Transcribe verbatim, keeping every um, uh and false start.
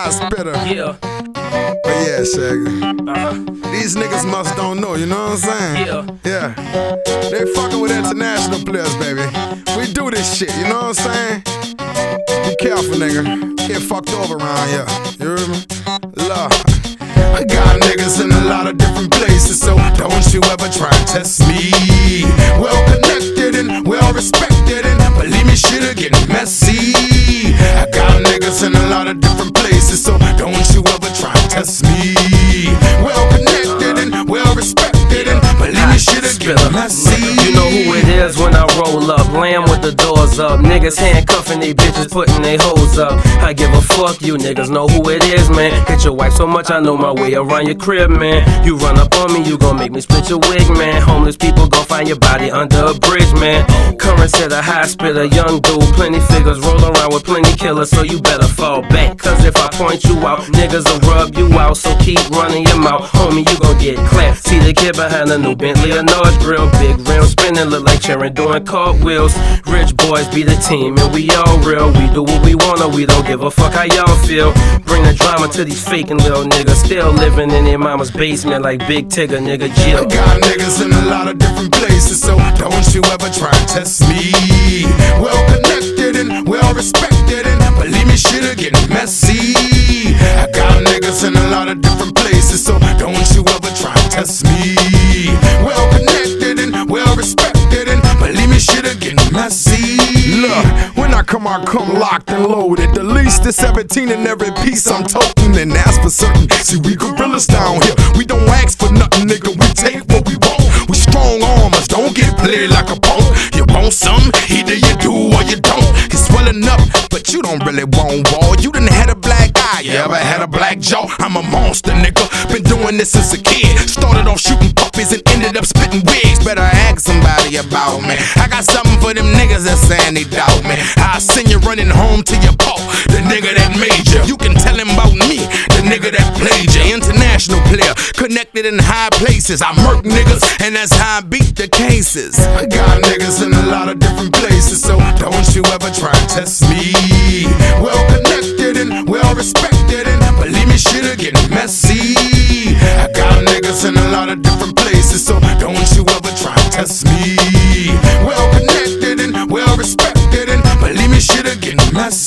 high spitter. Yeah. But yeah, Shaggy. Uh-huh. These niggas must don't know, you know what I'm saying? Yeah. Yeah. They fucking with international players, baby. We do this shit, you know what I'm saying? Be careful, nigga. Get fucked over around here. You hear me? Lord. I got niggas in a lot of different places, so don't you ever try and test me. Well connected and well respected, and believe me, shit'll get messy. I got niggas in a lot of different places, so don't you ever try and test me. Well connected and well respected, and believe me, shit'll get messy. You know who it is when I roll up, lamb with the doors up. Niggas handcuffing they bitches, putting they hoes up. I give a fuck, you niggas know who it is, man. Hit your wife so much I know my way around your crib, man. You run up on me, you gon' make me split your wig, man. Homeless people gon' find your body under a bridge, man. Currents at a high spit, a young dude, plenty figures, roll around with plenty killers, so you better fall back. Cause if I point you out, niggas will rub you out, so keep running your mouth, homie, you gon' get clapped. See the kid behind the new Bentley, a North grill, big rim spinning, look like Sharon doing cartwheels. Rich boys be the team, and we all real. We do what we wanna, we don't give a fuck how y'all feel. Bring the drama to these faking little niggas, still living in their mama's basement like Big Tigger, nigga, Jill. I got niggas in a lot of different places, so don't you ever try and test me. Well connected and well respected, and believe me, shit'll get messy. I got niggas in a lot of different places, so don't you ever try and test me. Well connected and well respected, and believe me, shit'll get messy. Look, when I come, I come locked and loaded. The least is seventeen in every piece I'm toting, and that's for certain. See, we gorillas down here, we don't ask for nothing, nigga, we take what we want. We strong armors, don't get played like a punk. You want some, either you do or you don't. You're swelling up, but you don't really want war. You done had a black eye, you ever had a black jaw? I'm a monster, nigga, been doing this since a kid. Started off shooting puppies and ended up spitting wigs. Better ask somebody about me. I got something for them niggas that saying they doubt me. I'll send you running home to your paw, the nigga that made you. You can tell him about me, the nigga that played you. International player, connected in high places. I murk niggas, and that's how I beat the cases. I got niggas in a lot of different places, so don't you ever try and test me. Well connected and well respected, and believe me, shit'll get messy. I got niggas in a lot of different places, so don't you ever try and test me. Well connected and well respected, and believe me, shit'll get messy.